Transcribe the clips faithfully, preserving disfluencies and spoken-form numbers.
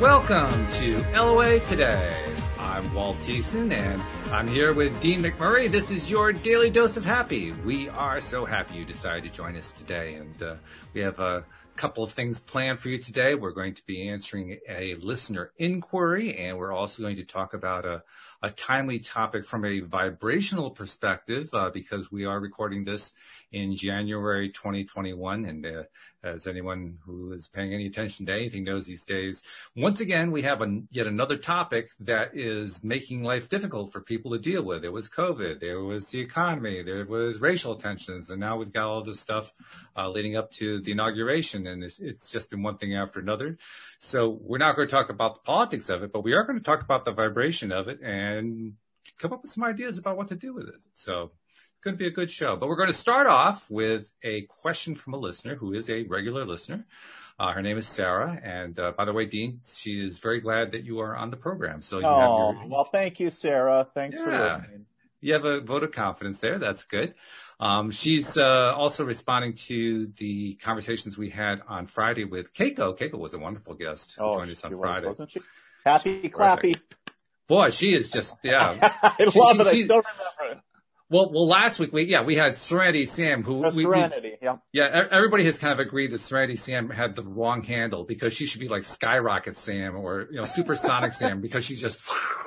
Welcome to L O A Today. I'm Walt Thiessen, and I'm here with Dean McMurray. This is your Daily Dose of Happy. We are so happy you decided to join us today, and uh, we have a couple of things planned for you today. We're going to be answering a listener inquiry, and we're also going to talk about a, a timely topic from a vibrational perspective, uh, because we are recording this in January twenty twenty-one, and uh, as anyone who is paying any attention to anything knows these days, once again, we have a, yet another topic that is making life difficult for people to deal with. There was COVID, there was the economy, there was racial tensions, and now we've got all this stuff uh, leading up to the inauguration, and it's, it's just been one thing after another. So we're not going to talk about the politics of it, but we are going to talk about the vibration of it and come up with some ideas about what to do with it. So going to be a good show. But we're going to start off with a question from a listener who is a regular listener. Uh, her name is Sarah. And uh, by the way, Dean, she is very glad that you are on the program. So you oh, have your, well, thank you, Sarah. Thanks yeah, for listening. You have a vote of confidence there. That's good. Um, she's uh, also responding to the conversations we had on Friday with Keiko. Keiko was a wonderful guest who oh, joined us on was, Friday. Wasn't she? Happy, clappy. Boy, she is just, yeah. I she, love she, it. She, I still remember it. Well, well, last week we yeah we had Serenity Sam who oh, we, Serenity we, yeah yeah everybody has kind of agreed that Serenity Sam had the wrong handle because she should be like Skyrocket Sam or you know Supersonic Sam because she's just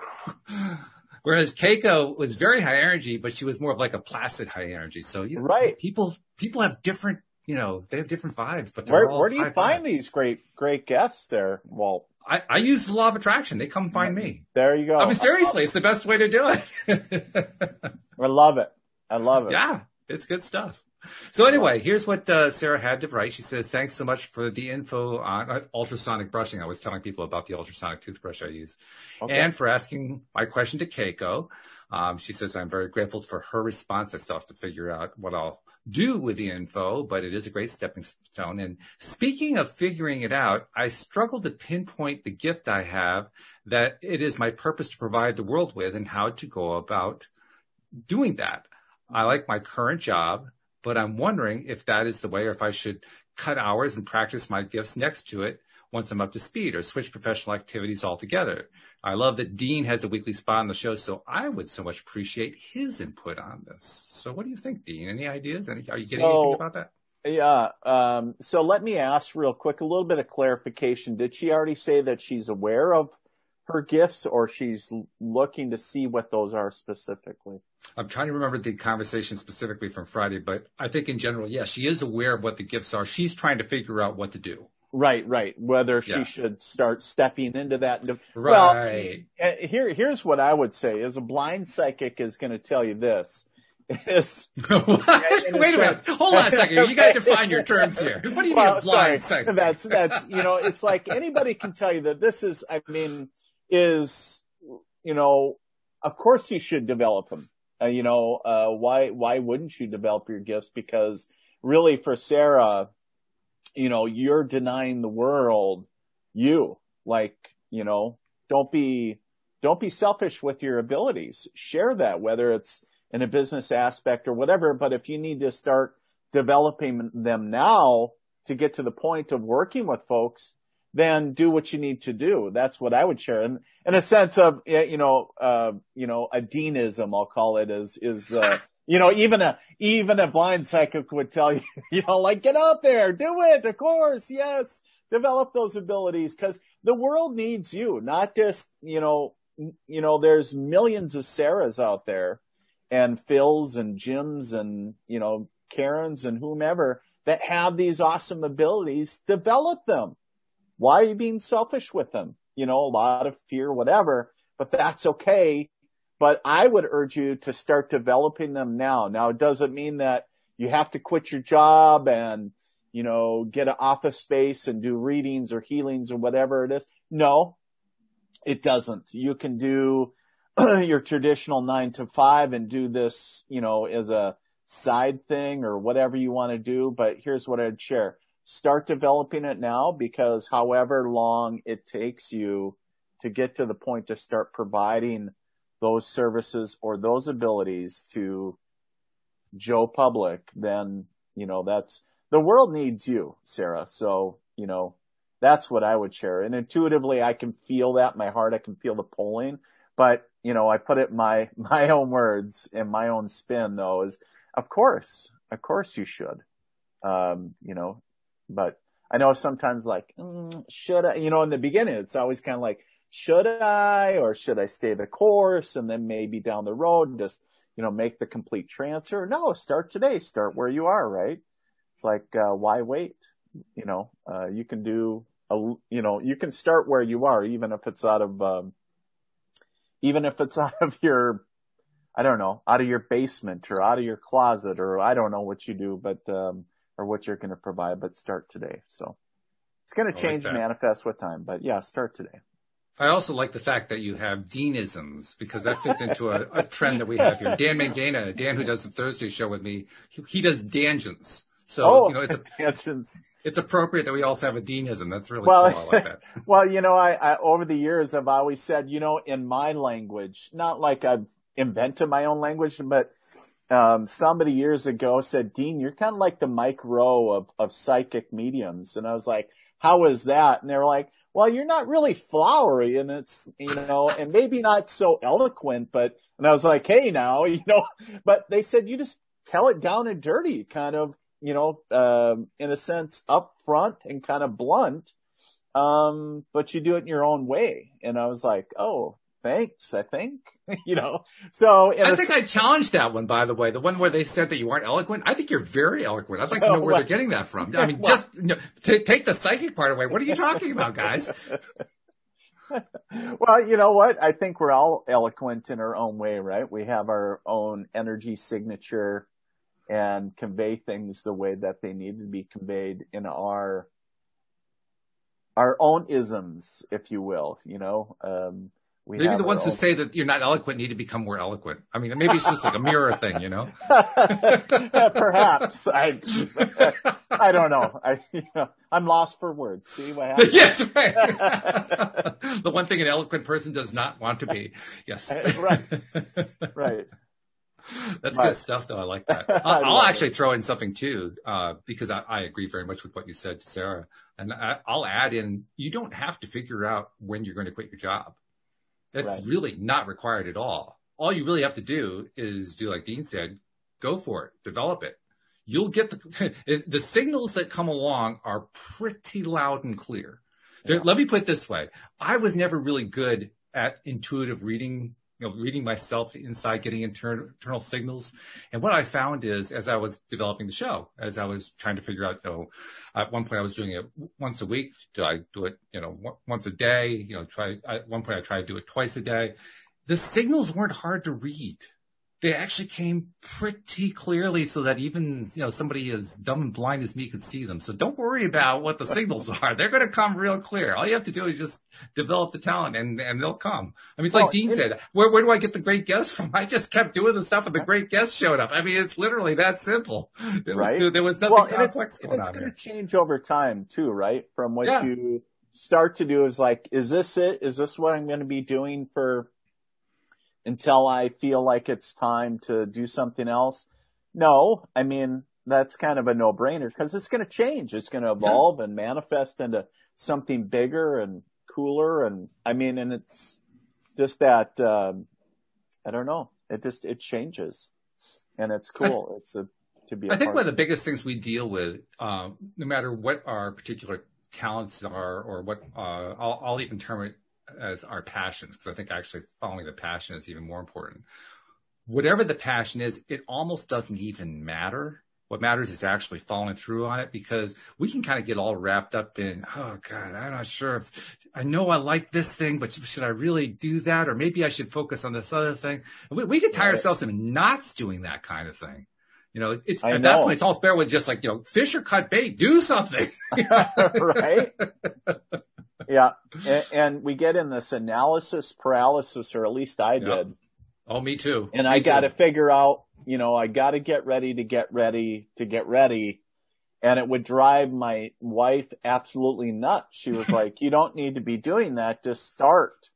whereas Keiko was very high energy but she was more of like a placid high energy. So you know, right people people have different you know they have different vibes but where all where do you find vibes. These great great guests there, Walt? I, I use the law of attraction. They come find me. There you go. I mean, seriously, it's the best way to do it. I love it. I love it. Yeah, it's good stuff. So anyway, here's what uh, Sarah had to write. She says, thanks so much for the info on uh, ultrasonic brushing. I was telling people about the ultrasonic toothbrush I use. Okay. And for asking my question to Keiko. Um, she says, I'm very grateful for her response. I still have to figure out what I'll do with the info, but it is a great stepping stone. And speaking of figuring it out, I struggle to pinpoint the gift I have that it is my purpose to provide the world with and how to go about doing that. I like my current job, but I'm wondering if that is the way or if I should cut hours and practice my gifts next to it once I'm up to speed or switch professional activities altogether. I love that Dean has a weekly spot on the show, so I would so much appreciate his input on this. So what do you think, Dean? Any ideas? Any, are you getting so, anything about that? Yeah. Um, so let me ask real quick, a little bit of clarification. Did she already say that she's aware of her gifts or she's looking to see what those are specifically? I'm trying to remember the conversation specifically from Friday, but I think in general, yes, she is aware of what the gifts are. She's trying to figure out what to do. Right, right. Whether she yeah. should start stepping into that. Right. Well, here, here's what I would say is a blind psychic is going to tell you this. Is, Wait a minute. Hold on a second. You got to define your terms here. What do you well, mean a blind sorry. psychic? That's, that's, you know, it's like anybody can tell you that this is, I mean, is, you know, of course you should develop them. Uh, you know, uh, why, why wouldn't you develop your gifts? Because really for Sarah, you know, you're denying the world you, like, you know, don't be, don't be selfish with your abilities. Share that, whether it's in a business aspect or whatever. But if you need to start developing them now to get to the point of working with folks, then do what you need to do. That's what I would share. And in a sense of, you know, uh, you know, a deanism, I'll call it is, is, uh, you know, even a, even a blind psychic would tell you, you know, like, get out there, do it, of course, yes, develop those abilities, because the world needs you, not just, you know, you know, there's millions of Sarahs out there, and Phils and Jims and, you know, Karens and whomever that have these awesome abilities. Develop them. Why are you being selfish with them? You know, a lot of fear, whatever, but that's okay. But I would urge you to start developing them now. Now, it doesn't mean that you have to quit your job and, you know, get an office space and do readings or healings or whatever it is. No, it doesn't. You can do your traditional nine to five and do this, you know, as a side thing or whatever you want to do. But here's what I'd share. Start developing it now, because however long it takes you to get to the point to start providing those services or those abilities to Joe Public, then, you know, that's, the world needs you, Sarah. So, you know, That's what I would share. And intuitively, I can feel that in my heart. I can feel the pulling. But, you know, I put it in my, my own words and my own spin, though, is, of course, of course you should. Um, you know, but I know sometimes like, mm, should I, you know, in the beginning, it's always kind of like, should I, or should I stay the course? And then maybe down the road, just, you know, make the complete transfer. No, start today. Start where you are, right? It's like, uh, why wait? You know, uh, you can do a, you know, you can start where you are, even if it's out of, um, even if it's out of your, I don't know, out of your basement or out of your closet, or I don't know what you do, but, um, or what you're going to provide, but start today. So it's going to change, like manifest with time, but yeah, start today. I also like the fact that you have Deanisms, because that fits into a, a trend that we have here. Dan Mangana, Dan, who does the Thursday show with me, he, he does Dangens. So, oh, you know, it's a, tangents. It's appropriate that we also have a Deanism. That's really well, cool. I like that. Well, you know, I, I, over the years, I've always said, you know, in my language, not like I've invented my own language, but, um, somebody years ago said, Dean, you're kind of like the Mike Rowe of, of psychic mediums. And I was like, how is that? And they were like, well, you're not really flowery, and it's, you know, and maybe not so eloquent, but, and I was like, hey now, you know, but they said, you just tell it down and dirty, kind of, you know, um, in a sense, upfront and kind of blunt. Um, but you do it in your own way. And I was like, oh, thanks, I think, you know, so. I think I challenged that one, by the way, the one where they said that you aren't eloquent. I think you're very eloquent. I'd like to know where well, they're getting that from. I mean, well, just you know, t- take the psychic part away. What are you talking about, guys? Well, you know what? I think we're all eloquent in our own way, right? We have our own energy signature and convey things the way that they need to be conveyed in our, our own isms, if you will, you know, um, We maybe the ones who say that you're not eloquent need to become more eloquent. I mean, maybe it's just like a mirror thing, you know? Perhaps. I, I don't know. I, you know, I'm lost for words. See what happens? Yes, right. The one thing an eloquent person does not want to be. Yes. Right. Right. That's but, good stuff, though. I like that. I'll, I'll actually it. throw in something, too, uh, because I, I agree very much with what you said to Sarah. And I, I'll add in, you don't have to figure out when you're going to quit your job. That's right. Really not required at all. All you really have to do is do like Dean said, go for it, develop it. You'll get the, the signals that come along are pretty loud and clear. Yeah. Let me put it this way. I was never really good at intuitive reading, you know, reading myself inside, getting internal, internal signals. And what I found is as I was developing the show, as I was trying to figure out, you know, at one point I was doing it once a week. Do I do it, you know, once a day? You know, try, at one point I tried to do it twice a day. The signals weren't hard to read. They actually came pretty clearly so that even, you know, somebody as dumb and blind as me could see them. So don't worry about what the signals are. They're going to come real clear. All you have to do is just develop the talent and, and they'll come. I mean, it's well, like Dean it, said, where, where do I get the great guests from? I just kept doing the stuff and the great guests showed up. I mean, it's literally that simple. Right. There, there was nothing well, complex it's, going it's on going here. to change over time too, right? From what yeah. you start to do is like, is this it? Is this what I'm going to be doing for until I feel like it's time to do something else? No, I mean, that's kind of a no-brainer because it's going to change. It's going to evolve yeah. and manifest into something bigger and cooler. And I mean, and it's just that, um, I don't know. It just, it changes and it's cool. Th- it's a, to be a I think part one of the biggest things we deal with, um, no matter what our particular talents are or what, uh, I'll, I'll even term it as our passions, because I think actually following the passion is even more important. Whatever the passion is, it almost doesn't even matter. What matters is actually following through on it, because we can kind of get all wrapped up in, oh God, I'm not sure if I know I like this thing, but should I really do that? Or maybe I should focus on this other thing. We, we can tie right. ourselves in knots doing that kind of thing. You know, it's I at know. that point, it's almost better with just like, you know, fish or cut bait, do something. Right. Yeah. And, and we get in this analysis paralysis, or at least I did. Yep. Oh, me too. And me I got to too. figure out, you know, I got to get ready to get ready to get ready. And it would drive my wife absolutely nuts. She was like, you don't need to be doing that. Just start.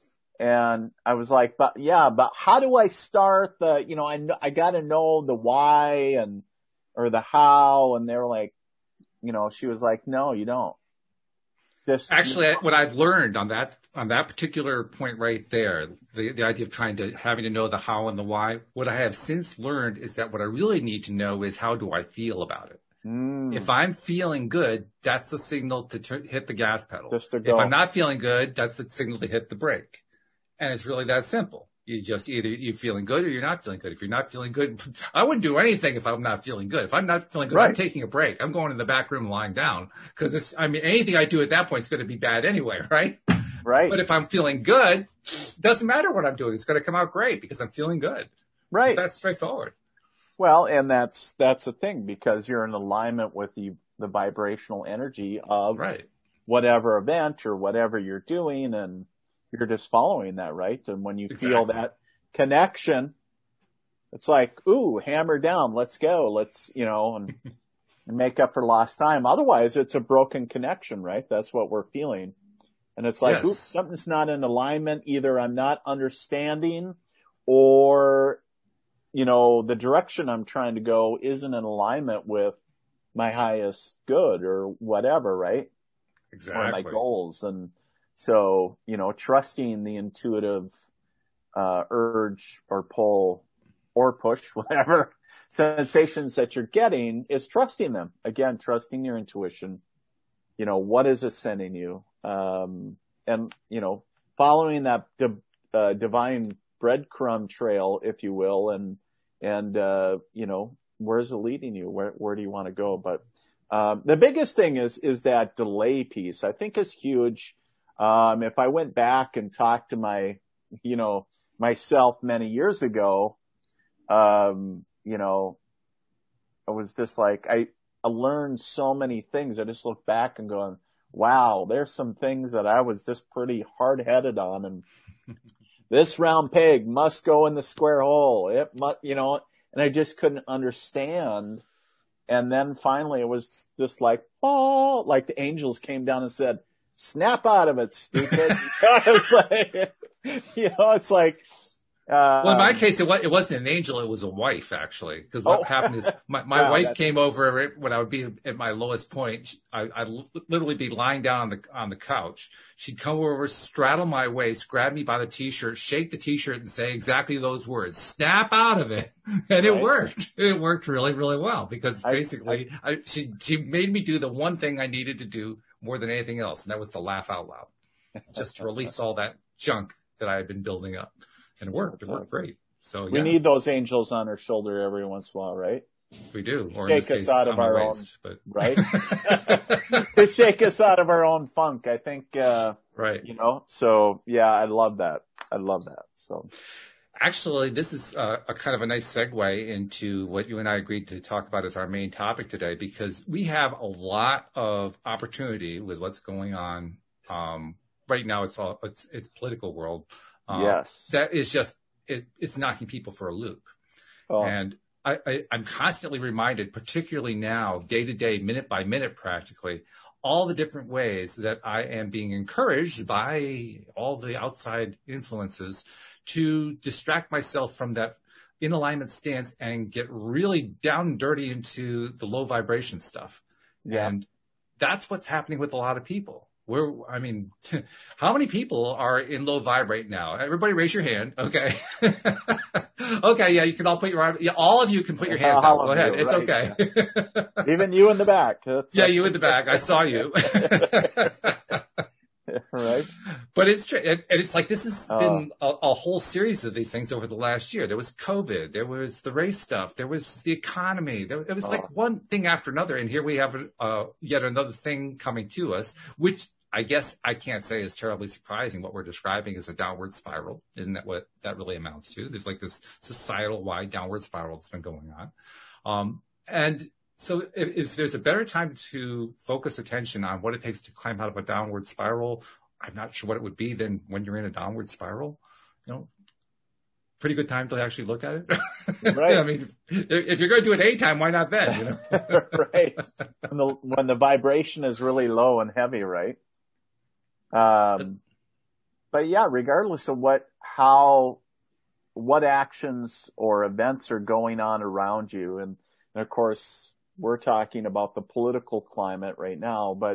And I was like, but yeah, but how do I start the, you know, I, I got to know the why and, or the how. And they were like, you know, she was like, no, you don't. This, Actually, what I've learned on that on that particular point right there, the, the idea of trying to having to know the how and the why, what I have since learned is that what I really need to know is how do I feel about it. mm, If I'm feeling good, that's the signal to t- hit the gas pedal. Just to go. If I'm not feeling good, that's the signal to hit the brake. And it's really that simple. You just either you're feeling good or you're not feeling good. If you're not feeling good, I wouldn't do anything if I'm not feeling good. If I'm not feeling good, Right. I'm taking a break. I'm going in the back room lying down because it's, I mean, anything I do at that point is going to be bad anyway, right? Right. But if I'm feeling good, it doesn't matter what I'm doing. It's going to come out great because I'm feeling good. Right. It's that straightforward. Well, and that's, that's the thing because you're in alignment with the, the vibrational energy of Right. whatever event or whatever you're doing, and you're just following that, right? And when you Exactly. feel that connection, it's like, ooh, hammer down, let's go, let's, you know, and, and make up for lost time. Otherwise, it's a broken connection, right? That's what we're feeling. And it's like, Yes. oops, something's not in alignment. Either I'm not understanding or, you know, the direction I'm trying to go isn't in alignment with my highest good or whatever, right? Exactly. Or my goals. And so, you know, trusting the intuitive, uh, urge or pull or push, whatever sensations that you're getting is trusting them. Again, trusting your intuition. You know, what is it sending you? Um, and, you know, following that di- uh, divine breadcrumb trail, if you will, and, and, uh, you know, where's it leading you? Where, where do you want to go? But, um, the biggest thing is, is that delay piece I think is huge. Um, if I went back and talked to my, you know, myself many years ago, um, you know, I was just like, I, I learned so many things. I just look back and going, wow, there's some things that I was just pretty hard headed on. And this round peg must go in the square hole. It must, you know, and I just couldn't understand. And then finally it was just like, oh, like the angels came down and said, snap out of it, stupid. It's like, you know, it's like, uh, well, in my case, it, was, it wasn't an angel; it was a wife, actually. Because what Oh. happened is, my, my Wow, wife that's- came over when I would be at my lowest point. I, I'd literally be lying down on the on the couch. She'd come over, straddle my waist, grab me by the t-shirt, shake the t-shirt, and say exactly those words: "Snap out of it." And it Right. worked. It worked really, really well because I- basically, I, I, she she made me do the one thing I needed to do more than anything else, and that was to laugh out loud, just to release all that junk that I had been building up. And it worked. It worked great. So we yeah, need those angels on our shoulder every once in a while, right? we do. Or Shake in this us case, out of on my our own- waist, but Right? To shake us out of our own funk. I think, uh, right. you know, so yeah, I love that. I love that. So Actually, this is uh, a kind of a nice segue into what you and I agreed to talk about as our main topic today, because we have a lot of opportunity with what's going on. Um, right now, it's all it's it's political world. Um, yes. that is just it, it's knocking people for a loop. Oh, And I, I, I'm constantly reminded, particularly now, day to day, minute by minute, practically, all the different ways that I am being encouraged by all the outside influences to distract myself from that in alignment stance and get really down and dirty into the low vibration stuff. yeah. And that's what's happening with a lot of people. We're, I mean, how many people are in low vibrate now? Everybody raise your hand. Okay. Okay. Yeah. You can all put your, yeah, all of you can put your hands All out. Go of ahead. you, It's right. okay. Even you in the back. That's Yeah. You in the back. I saw you. right. But it's true. And and it's like, this has Uh. been a, a whole series of these things over the last year. There was COVID. There was the race stuff. There was the economy. There, it was Uh. like one thing after another. And here we have uh, yet another thing coming to us, which I guess I can't say is terribly surprising. What we're describing is a downward spiral. Isn't that what that really amounts to? There's like this societal wide downward spiral that's been going on. Um, and so if, if there's a better time to focus attention on what it takes to climb out of a downward spiral, I'm not sure what it would be than when you're in a downward spiral. You know, pretty good time to actually look at it. Right. I mean, if, if you're going to do it anytime, why not then? You know? Right. When the, when the vibration is really low and heavy, right? Um, but yeah, regardless of what, how, what actions or events are going on around you. And, and of course, we're talking about the political climate right now, but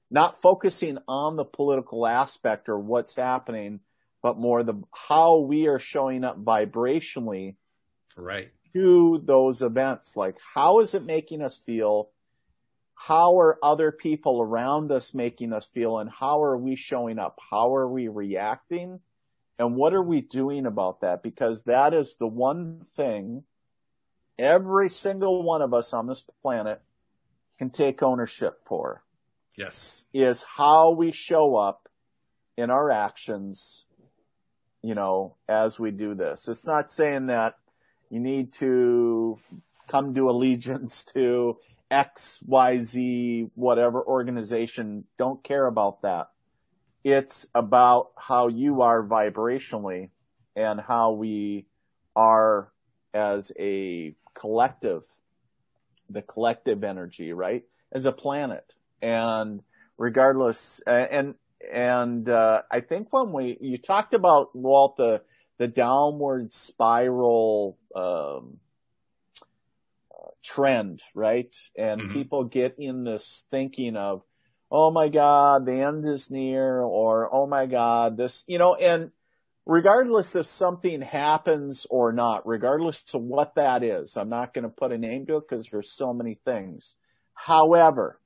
not focusing on the political aspect or what's happening, but more the how we are showing up vibrationally Right. to those events. Like, how is it making us feel? How are other people around us making us feel? And how are we showing up? How are we reacting? And what are we doing about that? Because that is the one thing every single one of us on this planet can take ownership for. Yes. Is how we show up in our actions, you know, as we do this. It's not saying that you need to come to allegiance to X, Y, Z, whatever organization. Don't care about that. It's about how you are vibrationally and how we are as a collective, the collective energy, right? As a planet. And regardless, and, and, uh, I think when we, you talked about, Walt, the, the downward spiral, um, uh, trend, right? And mm-hmm. people get in this thinking of, oh my God, the end is near, or oh my God, this, you know, and regardless if something happens or not, regardless of what that is, I'm not going to put a name to it because there's so many things. However,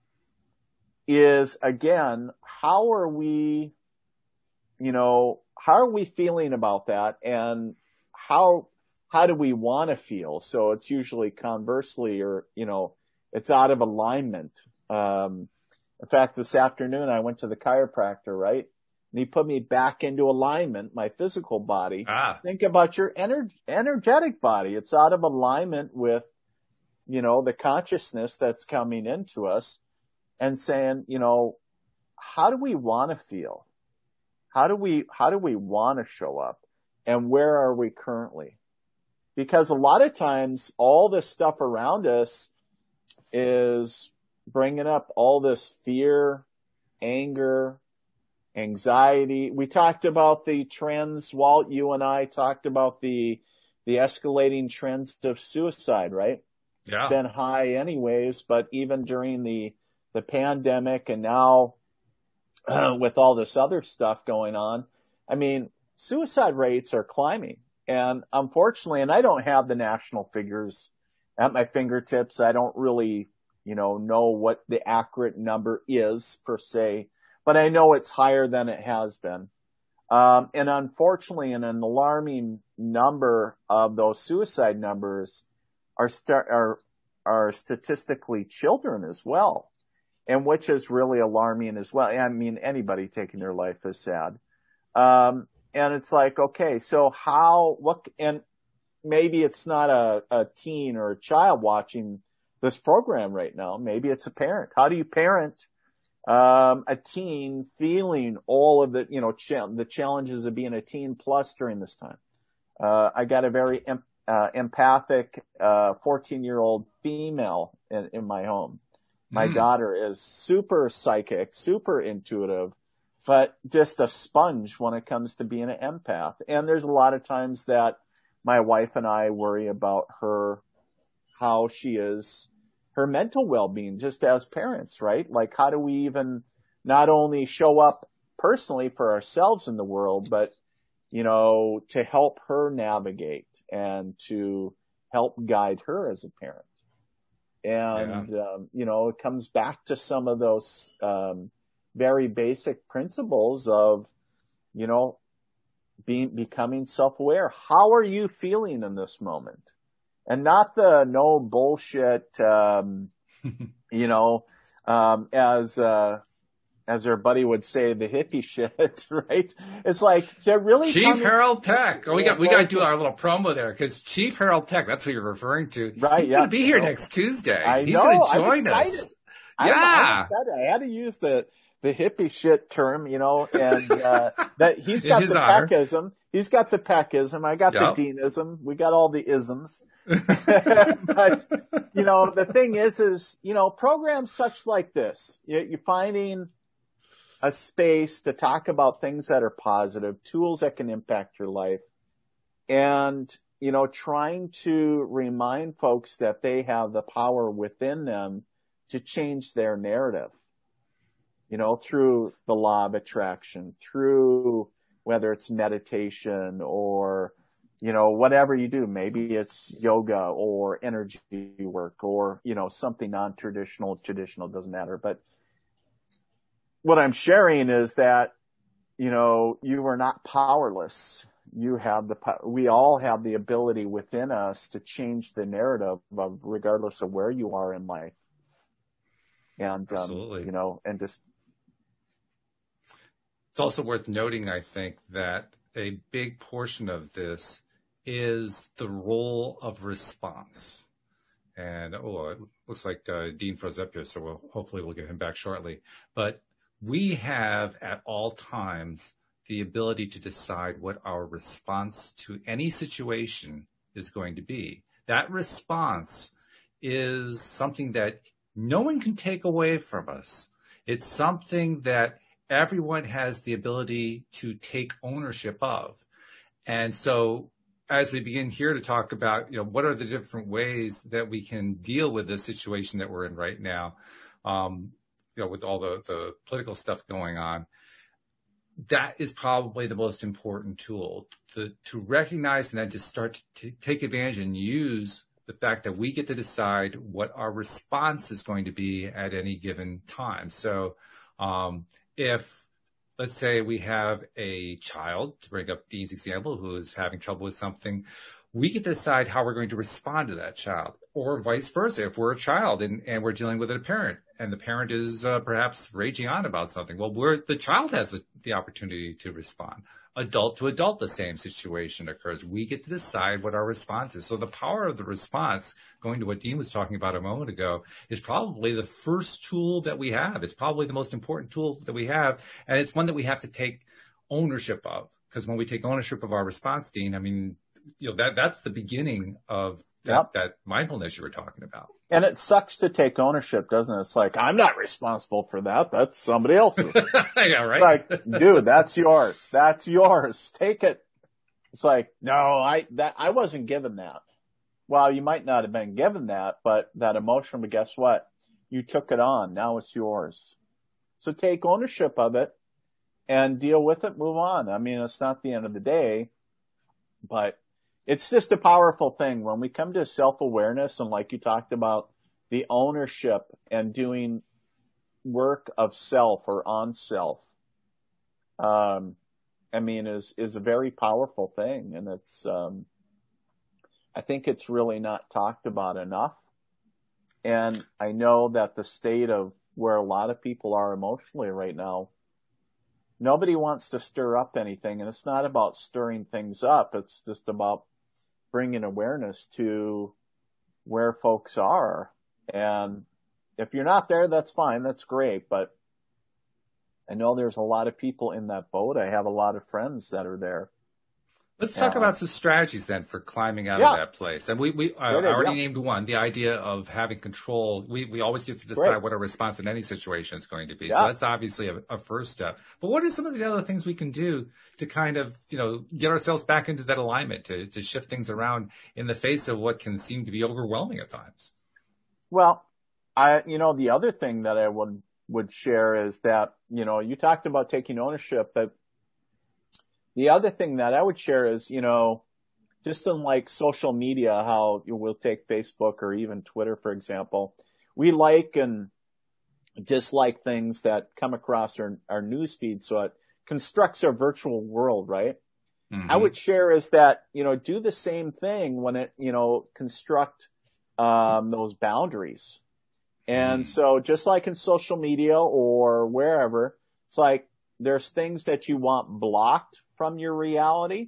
is again, how are we, you know, how are we feeling about that, and how, how do we want to feel? So it's usually conversely, or, you know, it's out of alignment. Um, in fact, this afternoon I went to the chiropractor, right? And he put me back into alignment, my physical body. Ah. Think about your ener- energetic body. It's out of alignment with, you know, the consciousness that's coming into us, and saying, you know, how do we want to feel? How do we, how do we want to show up? And where are we currently? Because a lot of times all this stuff around us is bringing up all this fear, anger, anxiety. We talked about the trends, Walt, you and I talked about the, the escalating trends of suicide, right? Yeah. It's been high anyways, but even during the, the pandemic, and now uh, with all this other stuff going on, I mean, suicide rates are climbing. And unfortunately, and I don't have the national figures at my fingertips. I don't really, you know, know what the accurate number is per se, but I know it's higher than it has been. Um, and unfortunately, an alarming number of those suicide numbers are start, are, are statistically children as well. And which is really alarming as well. I mean, anybody taking their life is sad. Um, and it's like, okay, so how, what, and maybe it's not a, a teen or a child watching this program right now. Maybe it's a parent. How do you parent, um, a teen feeling all of the, you know, cha- the challenges of being a teen plus during this time? Uh, I got a very em- uh, empathic, uh, fourteen year old female in, in my home. My mm. daughter is super psychic, super intuitive, but just a sponge when it comes to being an empath. And there's a lot of times that my wife and I worry about her, how she is, her mental well-being just as parents, right? Like, how do we even not only show up personally for ourselves in the world, but, you know, to help her navigate and to help guide her as a parent. And, yeah. um, you know, it comes back to some of those, um, very basic principles of, you know, being, becoming self-aware. How are you feeling in this moment? And not the no bullshit, um, you know, um, as, uh, as our buddy would say, the hippie shit, right? It's like, to really Chief Harold Tech. Oh, we got, we got to do our little promo there, because Chief Harold Tech, that's who you're referring to. Right, He's yeah. going to be here next Tuesday. I He's know. going to join I'm excited. us. I'm, yeah. I'm excited. I had to use the, the hippie shit term, you know, and, uh, that he's got the honor. Peckism. He's got the Peckism. I got yep. the Deanism. We got all the isms. But, you know, the thing is, is, you know, programs such like this, you're finding a space to talk about things that are positive, tools that can impact your life, and, you know, trying to remind folks that they have the power within them to change their narrative. you know, through the law of attraction, through whether it's meditation or, you know, whatever you do. Maybe it's yoga or energy work or, you know, something non-traditional, traditional, doesn't matter. But what I'm sharing is that, you know, you are not powerless. You have the, we all have the ability within us to change the narrative of regardless of where you are in life. And, um, you know, and just. It's also worth noting, I think, that a big portion of this is the role of response. And, oh, it looks like uh, Dean froze up here, so we'll, hopefully we'll get him back shortly. But we have at all times the ability to decide what our response to any situation is going to be. That response is something that no one can take away from us. It's something that everyone has the ability to take ownership of. And so as we begin here to talk about, you know, what are the different ways that we can deal with this situation that we're in right now, um, you know, with all the, the political stuff going on, that is probably the most important tool to, to recognize and then to start to take advantage and use the fact that we get to decide what our response is going to be at any given time. So, um, if, let's say we have a child, to bring up Dean's example, who is having trouble with something, we get to decide how we're going to respond to that child, or vice versa. If we're a child and, and we're dealing with a parent, and the parent is uh, perhaps raging on about something, well, we're, the child has the, the opportunity to respond. Adult to adult, the same situation occurs. We get to decide what our response is. So the power of the response, going to what Dean was talking about a moment ago, is probably the first tool that we have. It's probably the most important tool that we have, and it's one that we have to take ownership of. Because when we take ownership of our response, Dean, I mean, you know, that that's the beginning of that, yep. that mindfulness you were talking about. And it sucks to take ownership, doesn't it? It's like, I'm not responsible for that. That's somebody else's. Yeah, right. It's like, dude, that's yours. That's yours. Take it. It's like, no, I, that, I wasn't given that. Well, you might not have been given that, but that emotion, but guess what? You took it on. Now it's yours. So take ownership of it and deal with it. Move on. I mean, it's not the end of the day, but it's just a powerful thing when we come to self-awareness and, like you talked about, the ownership and doing work of self or on self. Um, I mean, is, is a very powerful thing. And it's, um, I think it's really not talked about enough. And I know that the state of where a lot of people are emotionally right now, nobody wants to stir up anything. And it's not about stirring things up. It's just about bringing awareness to where folks are. And if you're not there, that's fine. That's great. But I know there's a lot of people in that boat. I have a lot of friends that are there. Let's talk uh, about some strategies then for climbing out yeah. of that place. And we, we I already yeah. named one, the idea of having control. We, we always get to decide Great. what our response in any situation is going to be. Yeah. So that's obviously a, a first step. But what are some of the other things we can do to kind of, you know, get ourselves back into that alignment, to, to shift things around in the face of what can seem to be overwhelming at times? Well, I, you know, the other thing that I would, would share is that, you know, you talked about taking ownership, but the other thing that I would share is, you know, just in like social media, how we'll take Facebook or even Twitter, for example, we like and dislike things that come across our, our news feed. So it constructs our virtual world, right? Mm-hmm. I would share is that, you know, do the same thing when it, you know, construct, um, those boundaries. And mm-hmm. so just like in social media or wherever, it's like there's things that you want blocked from your reality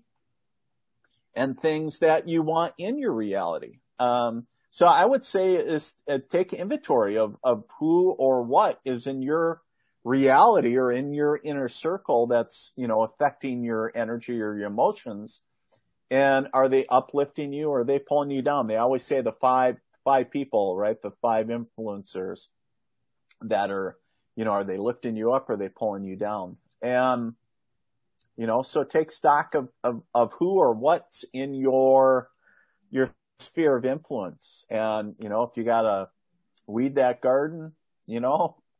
and things that you want in your reality. Um, so I would say is uh, take inventory of, of who or what is in your reality or in your inner circle that's, you know, affecting your energy or your emotions. And are they uplifting you or are they pulling you down? They always say the five, five people, right? The five influencers that are, you know, are they lifting you up or are they pulling you down? And, you know, so take stock of, of, of who or what's in your, your sphere of influence. And, you know, if you gotta weed that garden, you know,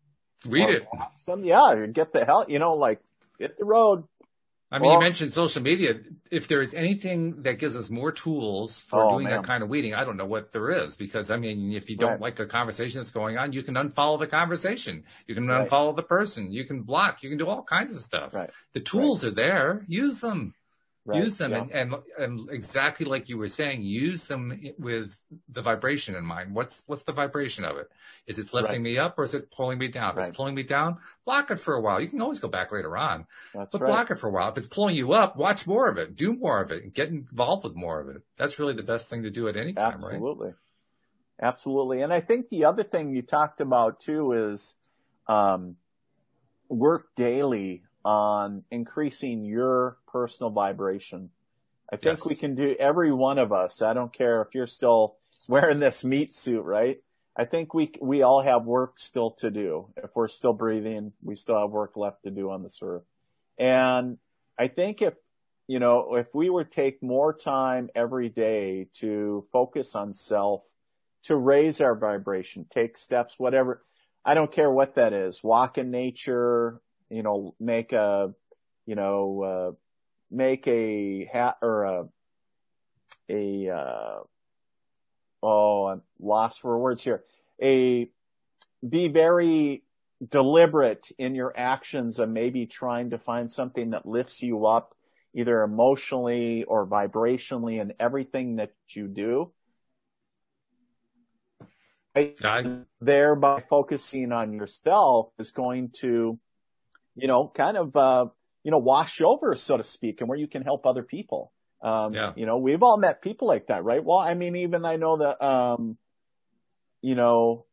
Read it. Some, yeah, get the hell, you know, like, hit the road. I mean, well, you mentioned social media. If there is anything that gives us more tools for oh, doing man. that kind of weeding, I don't know what there is. Because, I mean, if you don't right. like the conversation that's going on, you can unfollow the conversation. You can right. unfollow the person. You can block. You can do all kinds of stuff. Right. The tools right. are there. Use them. Right. Use them. Yeah. And, and and exactly like you were saying, use them with the vibration in mind. What's what's the vibration of it? Is it lifting right. me up or is it pulling me down? If right. it's pulling me down, block it for a while. You can always go back later on. That's but right. block it for a while. If it's pulling you up, watch more of it. Do more of it. And get involved with more of it. That's really the best thing to do at any time, Absolutely. right? Absolutely. Absolutely. And I think the other thing you talked about too is um, work daily on increasing your personal vibration. I think yes. we can do, every one of us, I don't care if you're still wearing this meat suit, right? I think we we all have work still to do. If we're still breathing, we still have work left to do on this earth. And I think if, you know, if we would take more time every day to focus on self, to raise our vibration, take steps, whatever, I don't care what that is, walk in nature, you know, make a, you know, uh, make a hat or a, a, uh, oh, I'm lost for words here. A, be very deliberate in your actions of maybe trying to find something that lifts you up either emotionally or vibrationally in everything that you do. I, thereby focusing on yourself is going to, you know, kind of, uh, you know, wash over, so to speak, and where you can help other people. Um, yeah. you know, we've all met people like that, right? Well, I mean, even I know that, um, you know,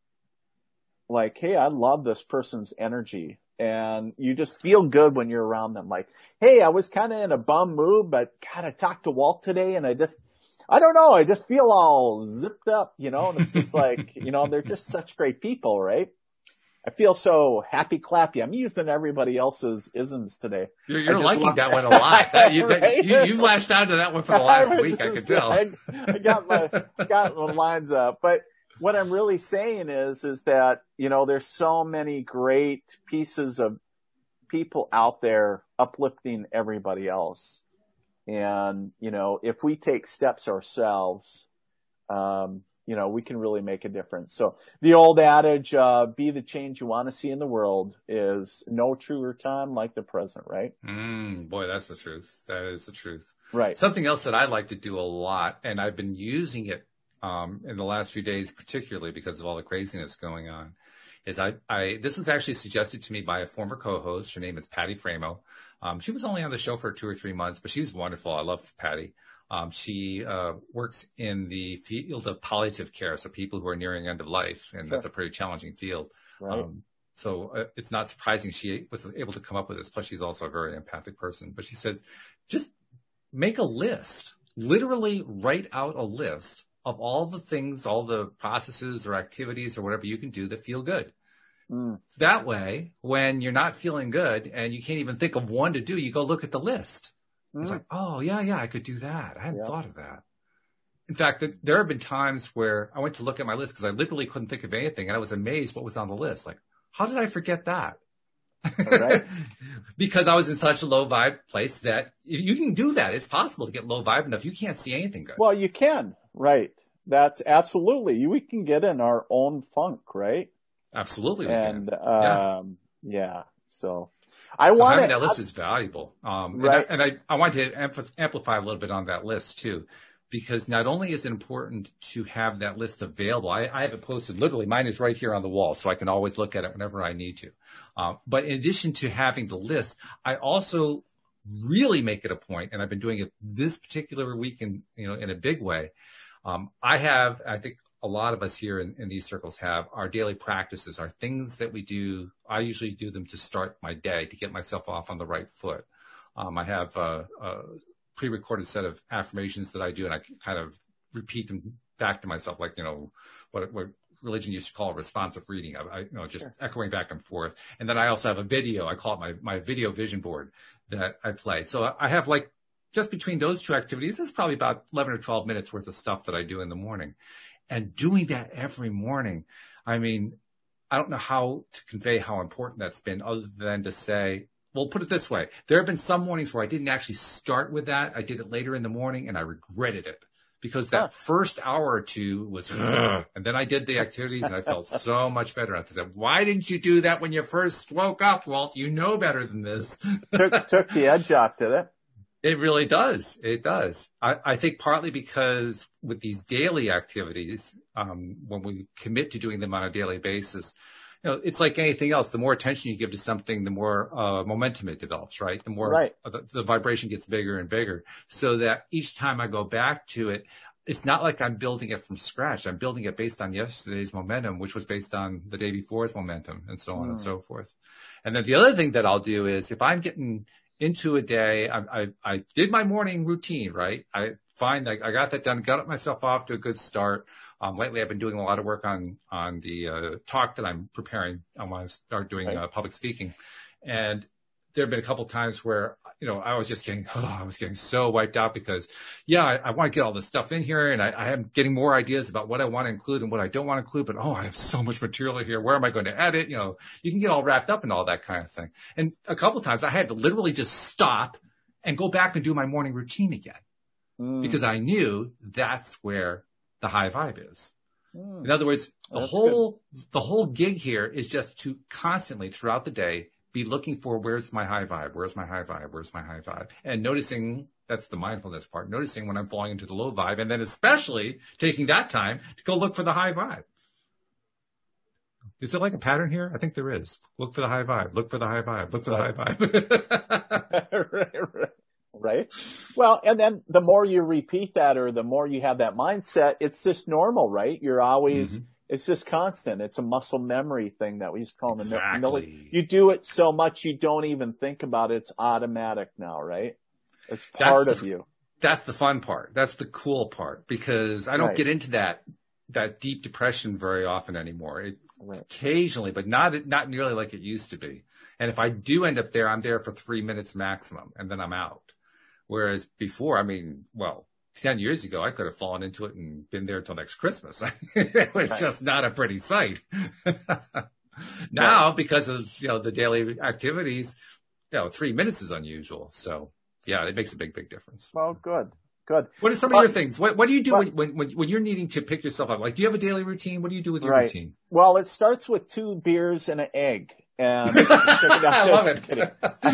like, hey, I love this person's energy, and you just feel good when you're around them. Like, hey, I was kind of in a bum mood, but God, I talked to Walt today and I just, I don't know, I just feel all zipped up, you know, and it's just like, you know, they're just such great people, right? I feel so happy clappy. I'm using everybody else's isms today. You're, you're liking love- that one a lot. That, you, right? that, you, you've lashed out to that one for the last week, I could tell. I, I got my, got my lines up. But what I'm really saying is, is that, you know, there's so many great pieces of people out there uplifting everybody else. And, you know, if we take steps ourselves, um, you know, we can really make a difference. So the old adage, uh, be the change you want to see in the world is no truer time like the present, right? Mm, boy, that's the truth. That is the truth. Right. Something else that I like to do a lot, and I've been using it, um, in the last few days, particularly because of all the craziness going on, is I, I, this was actually suggested to me by a former co-host. Her name is Patty Framo. Um, she was only on the show for two or three months, but she's wonderful. I love Patty. Um, she, uh, works in the field of palliative care. So people who are nearing end of life, and sure. that's a pretty challenging field. Right. Um, so uh, it's not surprising she was able to come up with this. Plus she's also a very empathic person, but she says, just make a list, literally write out a list of all the things, all the processes or activities or whatever you can do that feel good. Mm. That way, when you're not feeling good and you can't even think of one to do, you go look at the list. Mm. It's like, oh, yeah, yeah, I could do that. I hadn't yeah. thought of that. In fact, there have been times where I went to look at my list because I literally couldn't think of anything, and I was amazed what was on the list. Like, how did I forget that? Right. Because I was in such a low vibe place that you can do that. It's possible to get low vibe enough. You can't see anything good. Well, you can. Right. That's absolutely. We can get in our own funk, right? Absolutely. We and, can. um, yeah. yeah. So I so want having that list is valuable. Um, right. and I, and I, I wanted to ampl- amplify a little bit on that list too, because not only is it important to have that list available, I, I have it posted literally. Mine is right here on the wall, so I can always look at it whenever I need to. Um, but in addition to having the list, I also really make it a point, and I've been doing it this particular week in, you know, in a big way. Um, I have, I think a lot of us here in, in these circles have our daily practices, our things that we do. I usually do them to start my day, to get myself off on the right foot. Um, I have a, a pre-recorded set of affirmations that I do, and I kind of repeat them back to myself, like, you know, what, what religion used to call responsive reading. I, I you know, just sure. echoing back and forth. And then I also have a video. I call it my, my video vision board that I play. So I have like, just between those two activities, there's probably about eleven or twelve minutes worth of stuff that I do in the morning. And doing that every morning, I mean, I don't know how to convey how important that's been other than to say, well, put it this way. There have been some mornings where I didn't actually start with that. I did it later in the morning and I regretted it because that huh. first hour or two was, ugh, and then I did the activities and I felt so much better. I said, why didn't you do that when you first woke up, Walt? You know better than this. took, took the edge off, did it? It really does. It does. I, I think partly because with these daily activities, um, when we commit to doing them on a daily basis, you know, it's like anything else. The more attention you give to something, the more uh, momentum it develops, right? The more right. the, the vibration gets bigger and bigger, so that each time I go back to it, it's not like I'm building it from scratch. I'm building it based on yesterday's momentum, which was based on the day before's momentum, and so on mm. and so forth. And then the other thing that I'll do is if I'm getting into a day, I, I, I did my morning routine, right? I find I, I got that done, got myself off to a good start. Um, lately I've been doing a lot of work on, on the, uh, talk that I'm preparing. I want to start doing, right. uh, public speaking. And there have been a couple of times where, you know, I was just getting, oh, I was getting so wiped out because, yeah, I, I want to get all this stuff in here and I, I am getting more ideas about what I want to include and what I don't want to include, but oh, I have so much material here. Where am I going to edit? You know, you can get all wrapped up in all that kind of thing. And a couple of times I had to literally just stop and go back and do my morning routine again mm. because I knew that's where the high vibe is. Mm. In other words, the that's whole, good. the whole gig here is just to constantly throughout the day be looking for where's my high vibe, where's my high vibe, where's my high vibe, and noticing, that's the mindfulness part, noticing when I'm falling into the low vibe, and then especially taking that time to go look for the high vibe. Is there like a pattern here? I think there is. Look for the high vibe, look for the high vibe, look for right. the high vibe. right, right. Right. Well, and then the more you repeat that or the more you have that mindset, it's just normal, right? You're always... Mm-hmm. It's just constant. It's a muscle memory thing that we used to call them. Exactly. You do it so much you don't even think about it. It's automatic now, right? It's part that's of the, you. That's the fun part. That's the cool part because I don't right. get into that that deep depression very often anymore. It, right. Occasionally, but not not nearly like it used to be. And if I do end up there, I'm there for three minutes maximum, and then I'm out. Whereas before, I mean, well. Ten years ago, I could have fallen into it and been there until next Christmas. It was right. just not a pretty sight. Now, right. because of, you know, the daily activities, you know, three minutes is unusual. So yeah, it makes a big, big difference. Well, good, good. What are some well, of your things? What, what do you do well, when, when, when you're needing to pick yourself up? Like, do you have a daily routine? What do you do with your right. routine? Well, it starts with two beers and an egg. And I love it.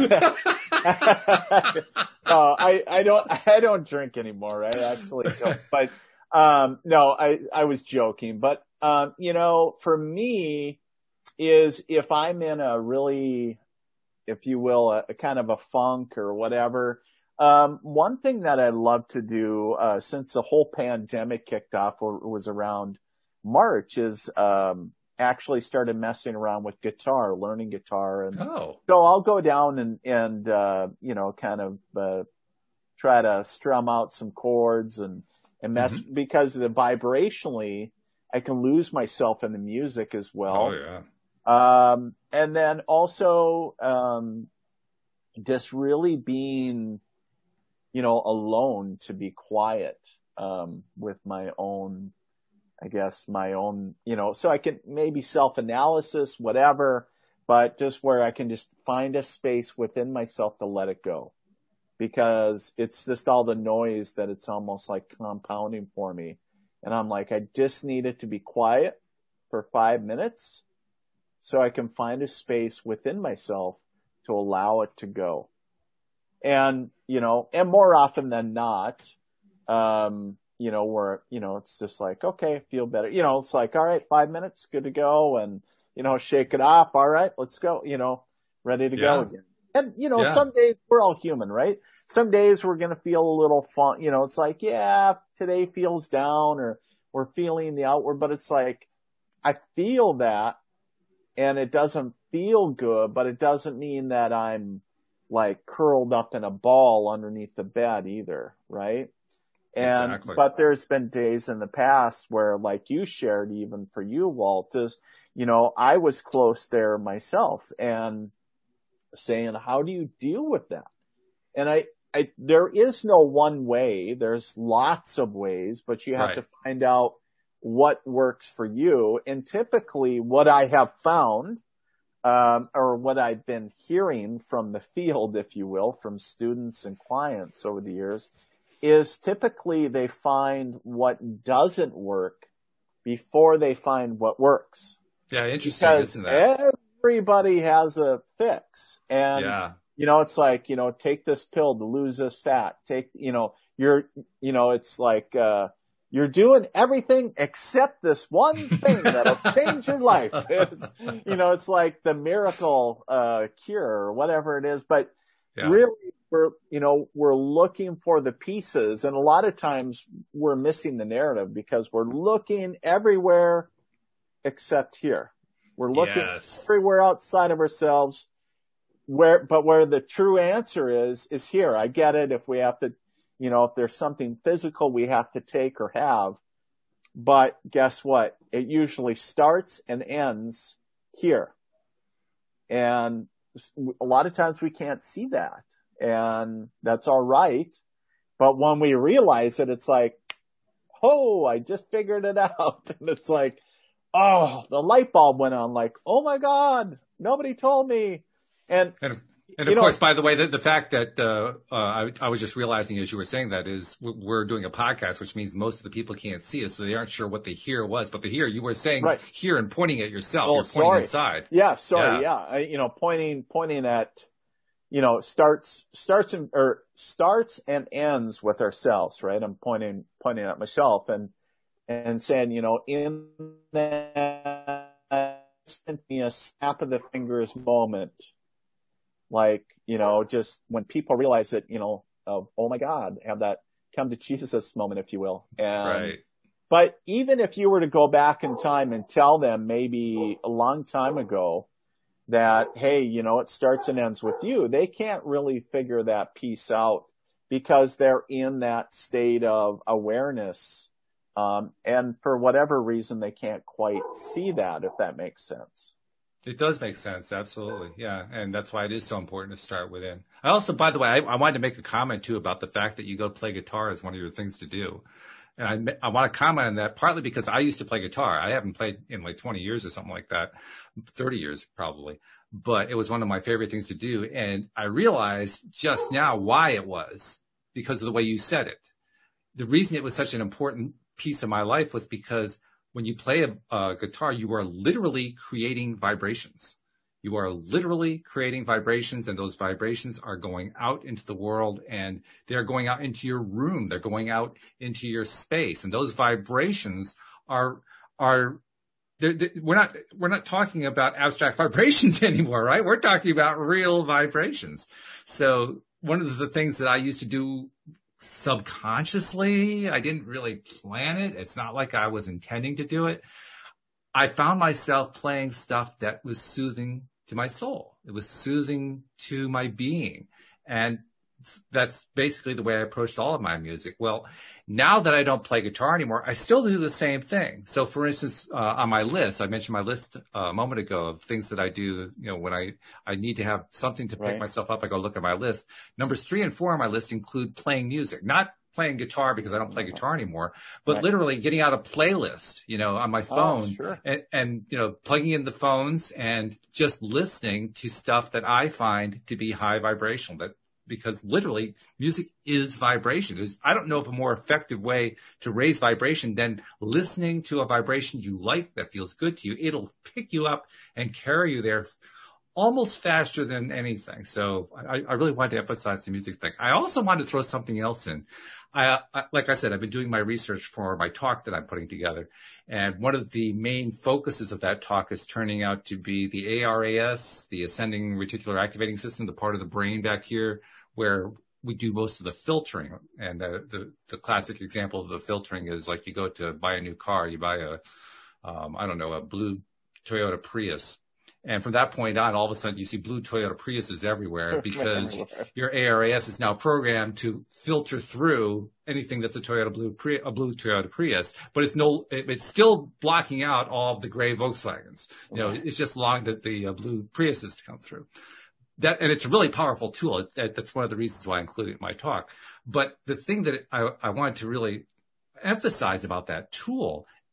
uh, I, I don't, I don't drink anymore. I actually don't, but, um, no, I, I was joking, but, um, you know, for me is if I'm in a really, if you will, a, a kind of a funk or whatever, um, one thing that I love to do, uh, since the whole pandemic kicked off or was around March is, um, actually started messing around with guitar, learning guitar. And oh. so I'll go down and, and, uh, you know, kind of, uh, try to strum out some chords and, and mess mm-hmm. because the vibrationally, I can lose myself in the music as well. Oh, yeah. Um, and then also, um, just really being, you know, alone to be quiet, um, with my own, I guess my own, you know, so I can maybe self-analysis, whatever, but just where I can just find a space within myself to let it go because it's just all the noise that it's almost like compounding for me. And I'm like, I just need it to be quiet for five minutes so I can find a space within myself to allow it to go. And, you know, and more often than not, um, you know, where, you know, it's just like, okay, feel better. You know, it's like, all right, five minutes, good to go. And, you know, shake it off. All right, let's go, you know, ready to yeah. go again. And, you know, yeah. some days we're all human, right? Some days we're going to feel a little fun. You know, it's like, yeah, today feels down or we're feeling the outward, but it's like, I feel that and it doesn't feel good, but it doesn't mean that I'm like curled up in a ball underneath the bed either, right? And, exactly. but there's been days in the past where, like you shared, even for you, Walt, is, you know, I was close there myself and saying, how do you deal with that? And I, I, there is no one way. There's lots of ways, but you have right. to find out what works for you. And typically what I have found, um, or what I've been hearing from the field, if you will, from students and clients over the years, is typically they find what doesn't work before they find what works. Yeah, interesting, because isn't that? Everybody has a fix. And, yeah. you know, it's like, you know, take this pill to lose this fat. Take, you know, you're, you know, it's like, uh, you're doing everything except this one thing that'll change your life. It's, you know, it's like the miracle, uh, cure or whatever it is. But yeah. really, we're, you know, we're looking for the pieces. And a lot of times we're missing the narrative because we're looking everywhere except here. We're looking yes. everywhere outside of ourselves where, but where the true answer is, is here. I get it. If we have to, you know, if there's something physical we have to take or have, but guess what? It usually starts and ends here. And a lot of times we can't see that, and that's all right. But when we realize it, it's like, oh, I just figured it out. And it's like, oh, the light bulb went on, like, oh my God, nobody told me. And, and, and of know, course, by the way, the, the fact that, uh, uh, I, I was just realizing as you were saying that is we're doing a podcast, which means most of the people can't see us, so they aren't sure what the here was. But the here, you were saying right. here and pointing at yourself, oh, you're pointing sorry. inside. Yeah, sorry, yeah. yeah. I, you know, pointing, pointing at, you know, starts, starts and, or starts and ends with ourselves, right? I'm pointing, pointing at myself and, and saying, you know, in that a snap of the fingers moment, like, you know, just when people realize that, you know, of, oh my God, have that come to Jesus moment, if you will. And, right. But even if you were to go back in time and tell them maybe a long time ago that, hey, you know, it starts and ends with you, they can't really figure that piece out because they're in that state of awareness. Um, and for whatever reason, they can't quite see that, if that makes sense. It does make sense. Absolutely. Yeah. And that's why it is so important to start within. I also, by the way, I, I wanted to make a comment too about the fact that you go play guitar as one of your things to do. And I, I want to comment on that partly because I used to play guitar. I haven't played in like twenty years or something like that, thirty years probably, but it was one of my favorite things to do. And I realized just now why it was because of the way you said it. The reason it was such an important piece of my life was because when you play a, a guitar, you are literally creating vibrations. You are literally creating vibrations, and those vibrations are going out into the world, and they're going out into your room. They're going out into your space, and those vibrations are are. They're, they're, we're not we're not talking about abstract vibrations anymore, right? We're talking about real vibrations. So one of the things that I used to do subconsciously, I didn't really plan it. It's not like I was intending to do it. I found myself playing stuff that was soothing to my soul. It was soothing to my being. And that's basically the way I approached all of my music. Well, now that I don't play guitar anymore, I still do the same thing. So for instance, uh, on my list, I mentioned my list uh, a moment ago of things that I do, you know, when I, I need to have something to pick right. myself up, I go look at my list. Numbers three and four on my list include playing music, not playing guitar because I don't play guitar anymore, but right. literally getting out a playlist, you know, on my phone oh, sure. and, and, you know, plugging in the phones and just listening to stuff that I find to be high vibrational, that because literally music is vibration. There's, I don't know of a more effective way to raise vibration than listening to a vibration you like that feels good to you. It'll pick you up and carry you there almost faster than anything. So I, I really wanted to emphasize the music thing. I also wanted to throw something else in. I, I, like I said, I've been doing my research for my talk that I'm putting together. And one of the main focuses of that talk is turning out to be the A R A S, the Ascending Reticular Activating System, the part of the brain back here where we do most of the filtering. And the, the, the classic example of the filtering is like you go to buy a new car, you buy a, um, I don't know, a blue Toyota Prius. And from that point on, all of a sudden you see blue Toyota Priuses everywhere because your A R A S is now programmed to filter through anything that's a Toyota blue, Pri- a blue Toyota Prius, but it's no, it, it's still blocking out all of the gray Volkswagens. You know, it's just allowing the, the uh, blue Priuses to come through. That, and it's a really powerful tool. It, that, that's one of the reasons why I included it in my talk. But the thing that I, I wanted to really emphasize about that tool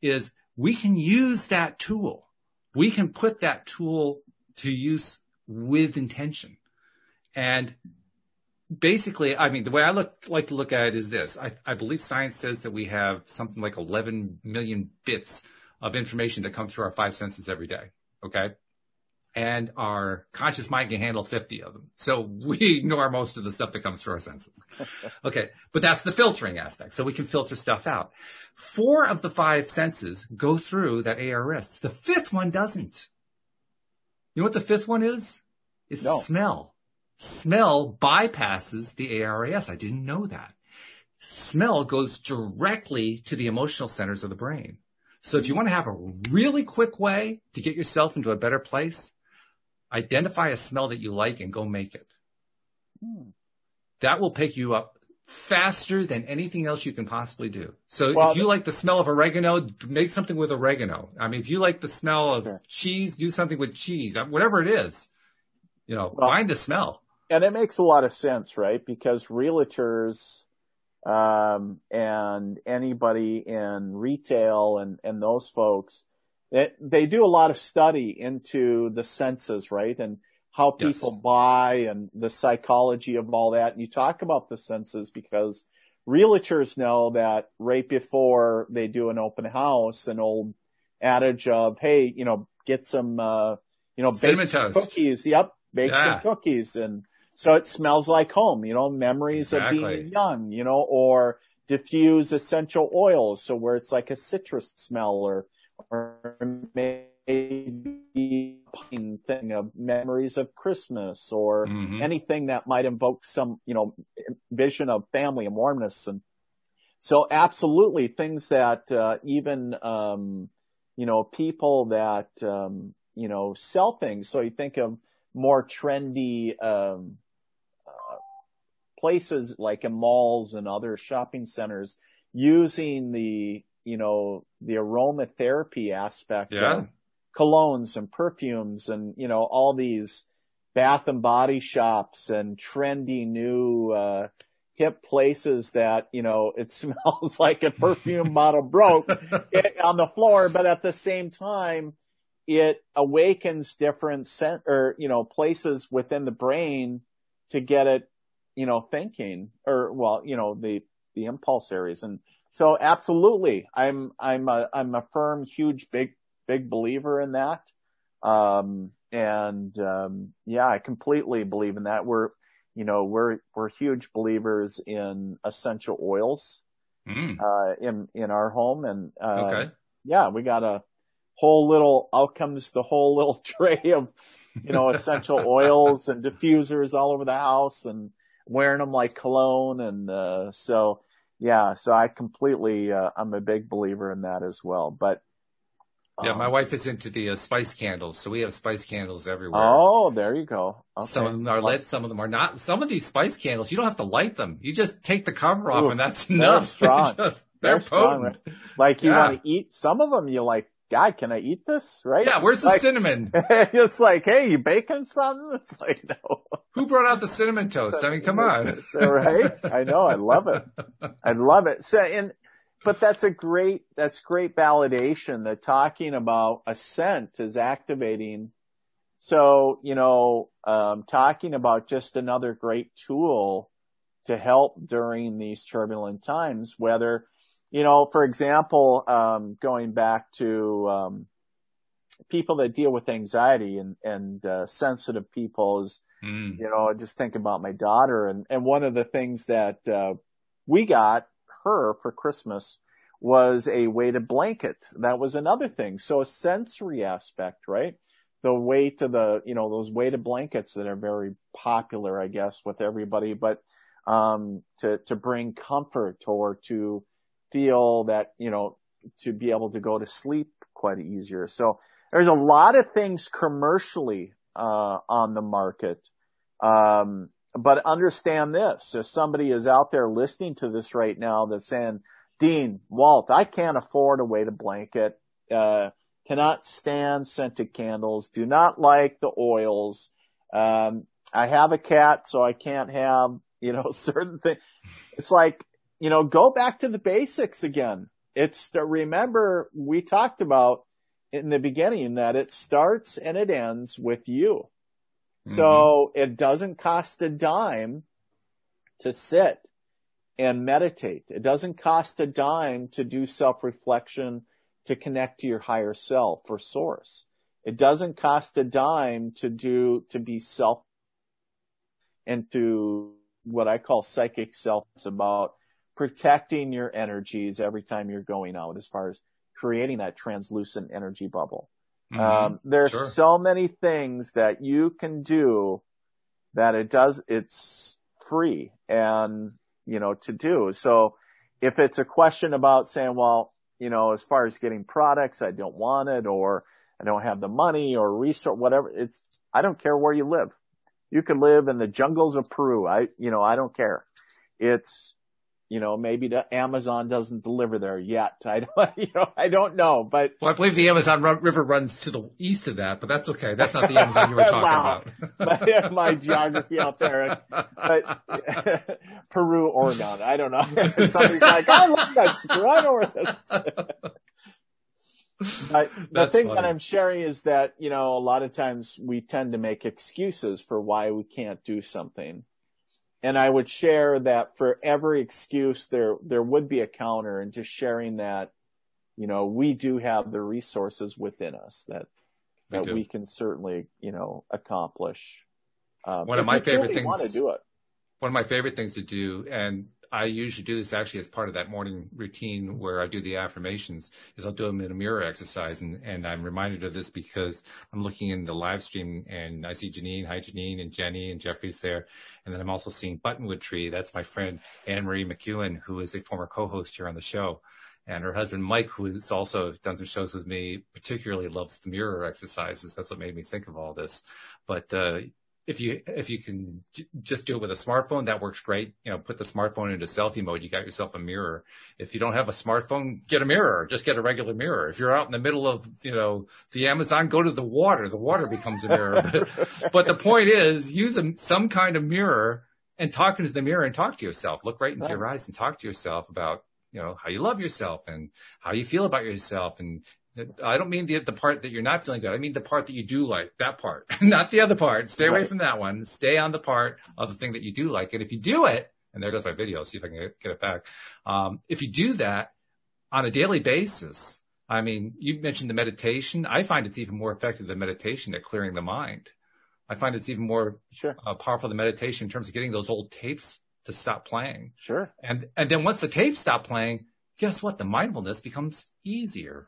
is we can use that tool. We can put that tool to use with intention. And basically, I mean, the way I look, like to look at it is this. I, I believe science says that we have something like eleven million bits of information that come through our five senses every day. Okay. And our conscious mind can handle fifty of them. So we ignore most of the stuff that comes through our senses. Okay. But that's the filtering aspect. So we can filter stuff out. Four of the five senses go through that A R S. The fifth one doesn't. You know what the fifth one is? It's No. smell. Smell bypasses the A R A S. I didn't know that. Smell goes directly to the emotional centers of the brain. So if you want to have a really quick way to get yourself into a better place, identify a smell that you like and go make it. Hmm. That will pick you up faster than anything else you can possibly do. So Well, if you like the smell of oregano, make something with oregano. I mean, if you like the smell of Sure. cheese, do something with cheese, whatever it is. You know, Well, find a smell. And it makes a lot of sense, right? Because realtors, um, and anybody in retail and, and those folks, they, they do a lot of study into the senses, right? And how people Yes. buy and the psychology of all that. And you talk about the senses because realtors know that right before they do an open house, an old adage of, hey, you know, get some, uh, you know, bake Cinnamon some toast. cookies. Yep. Bake Yeah. some cookies. And so it smells like home, you know, memories Exactly. of being young, you know, or diffuse essential oils. So where it's like a citrus smell or, or maybe thing of memories of Christmas or Mhm. anything that might invoke some, you know, vision of family and warmness. And so absolutely things that, uh, even, um, you know, people that, um, you know, sell things. So you think of more trendy, um, uh, places like in malls and other shopping centers using the, you know, the aromatherapy aspect Yeah. of colognes and perfumes and, you know, all these bath and body shops and trendy new, uh, hip places that, you know, it smells like a perfume bottle broke it, on the floor, but at the same time, it awakens different scent or, you know, places within the brain to get it, you know, thinking or, well, you know, the, the impulse areas. And so absolutely, I'm, I'm a, I'm a firm, huge, big, big believer in that. Um, and, um, yeah, I completely believe in that. We're, you know, we're, we're huge believers in essential oils, Mm. uh, in, in our home. And, uh, Okay. yeah, we got a whole little, out comes the whole little tray of, you know, essential oils and diffusers all over the house and wearing them like cologne. And, uh, so yeah, so I completely, uh, I'm a big believer in that as well. But, Yeah, my um, wife is into the uh, spice candles, so we have spice candles everywhere. oh, there you go. Okay. Some of them are lit, some of them are not. Some of these spice candles, you don't have to light them. You just take the cover off Ooh, and that's they're enough. strong. They're, just, They're they're strong, potent. right? Like you Yeah. want to eat some of them, you're like, God, can I eat this? Right? Yeah, where's the Like, cinnamon? it's like, hey, you baking something? It's like, no. Who brought out the cinnamon toast? I mean, come on. Right? I know. I love it. I love it. So, and, but that's a great, that's great validation that talking about a scent is activating. So, you know, um, talking about just another great tool to help during these turbulent times, whether, you know, for example, um, going back to, um, people that deal with anxiety and, and, uh, sensitive people is, Mm. you know, I just think about my daughter and, and one of the things that, uh, we got her for Christmas was a weighted blanket. That was another thing. So a sensory aspect, right? The weight of the, you know, those weighted blankets that are very popular, I guess, with everybody, but, um, to, to bring comfort or to feel that, you know, to be able to go to sleep quite easier. So there's a lot of things commercially, uh, on the market. Um, but understand this, if somebody is out there listening to this right now that's saying, Dean, Walt, I can't afford a weighted blanket, uh, cannot stand scented candles, do not like the oils. Um, I have a cat, so I can't have, you know, certain things. It's like, you know, go back to the basics again. it's, remember, we talked about in the beginning that it starts and it ends with you. Mm-hmm. So it doesn't cost a dime to sit and meditate. It doesn't cost a dime to do self-reflection, to connect to your higher self or source. It doesn't cost a dime to do, to be self and to what I call psychic self. It's about protecting your energies every time you're going out, as far as creating that translucent energy bubble. Mm-hmm. Um, there's sure. so many things that you can do that it does, it's free and, you know, to do. So if it's a question about saying, well, you know, as far as getting products, I don't want it, or I don't have the money or resource, whatever, it's, I don't care where you live. You could live in the jungles of Peru. I, you know, I don't care. It's, you know, maybe the Amazon doesn't deliver there yet. I don't, you know, I don't know, but. Well, I believe the Amazon River runs to the east of that, but that's okay. That's not the Amazon you were talking wow. about. my, my geography out there. But Peru, Oregon, I don't know. Somebody's like, oh, look, that's Peru. I know where that is. But the that's thing funny. That I'm sharing is that, you know, a lot of times we tend to make excuses for why we can't do something. And I would share that for every excuse, there, there would be a counter, and just sharing that, you know, we do have the resources within us that, we that do. we can certainly, you know, accomplish. Um, one of my favorite really things, want to do it. One of my favorite things to do, and I usually do this actually as part of that morning routine where I do the affirmations, is I'll do them in a mirror exercise. And, and I'm reminded of this because I'm looking in the live stream and I see Janine. Hi, Janine, and Jenny and Jeffrey's there. And then I'm also seeing Buttonwood Tree. That's my friend Anne-Marie McEwen, who is a former co-host here on the show. And her husband, Mike, who has also done some shows with me, particularly loves the mirror exercises. That's what made me think of all this. But, uh, If you, if you can j- just do it with a smartphone, that works great. You know, put the smartphone into selfie mode. You got yourself a mirror. If you don't have a smartphone, get a mirror. Just get a regular mirror. If you're out in the middle of, you know, the Amazon, go to the water. The water becomes a mirror. But, but the point is, use a, some kind of mirror and talk into the mirror and talk to yourself. Look right into your eyes and talk to yourself about, you know, how you love yourself and how you feel about yourself. And I don't mean the, the part that you're not feeling good. I mean the part that you do like, that part, not the other part. Stay away right. from that one. Stay on the part of the thing that you do like. And if you do it, and there goes my video, see if I can get, get it back. Um, if you do that on a daily basis, I mean, you mentioned the meditation. I find it's even more effective than meditation at clearing the mind. I find it's even more sure. uh, powerful than meditation in terms of getting those old tapes to stop playing. Sure. And, and then once the tapes stop playing, guess what? The mindfulness becomes easier.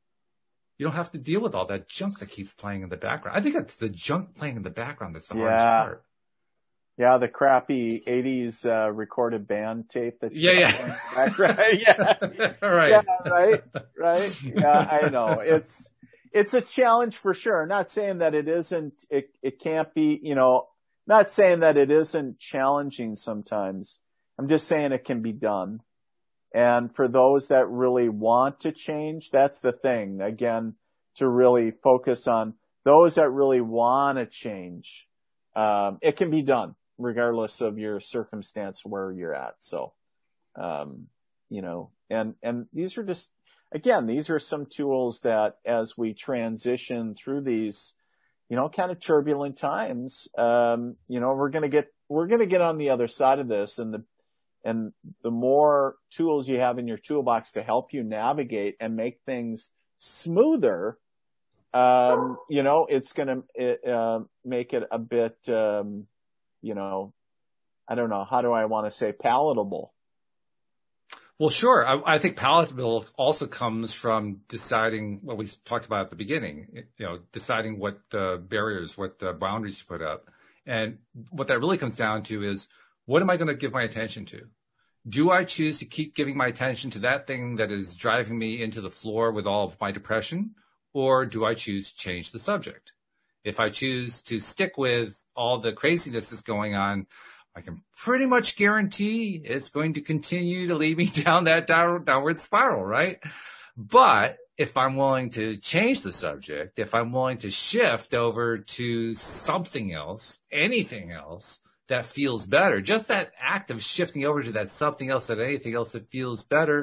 You don't have to deal with all that junk that keeps playing in the background. I think it's the junk playing in the background that's the yeah. hardest part. Yeah, the crappy eighties uh, recorded band tape that you yeah, yeah. background. yeah, right, yeah, right, right. Yeah, I know it's it's a challenge for sure. Not saying that it isn't. It it can't be. You know, not saying that it isn't challenging sometimes. I'm just saying it can be done. And for those that really want to change, that's the thing. Again, to really focus on those that really want to change. Um, it can be done regardless of your circumstance where you're at. So, um, you know, and, and these are just, again, these are some tools that as we transition through these, you know, kind of turbulent times, um, you know, we're going to get, we're going to get on the other side of this, and the, And the more tools you have in your toolbox to help you navigate and make things smoother, um, you know, it's going to it, uh, make it a bit, um, you know, I don't know, how do I want to say palatable? Well, sure. I, I think palatable also comes from deciding what we talked about at the beginning, you know, deciding what uh, barriers, what uh, boundaries to put up. And what that really comes down to is, what am I going to give my attention to? Do I choose to keep giving my attention to that thing that is driving me into the floor with all of my depression? Or do I choose to change the subject? If I choose to stick with all the craziness that's going on, I can pretty much guarantee it's going to continue to lead me down that down, downward spiral, right? But if I'm willing to change the subject, if I'm willing to shift over to something else, anything else, that feels better. Just that act of shifting over to that something else, that anything else that feels better,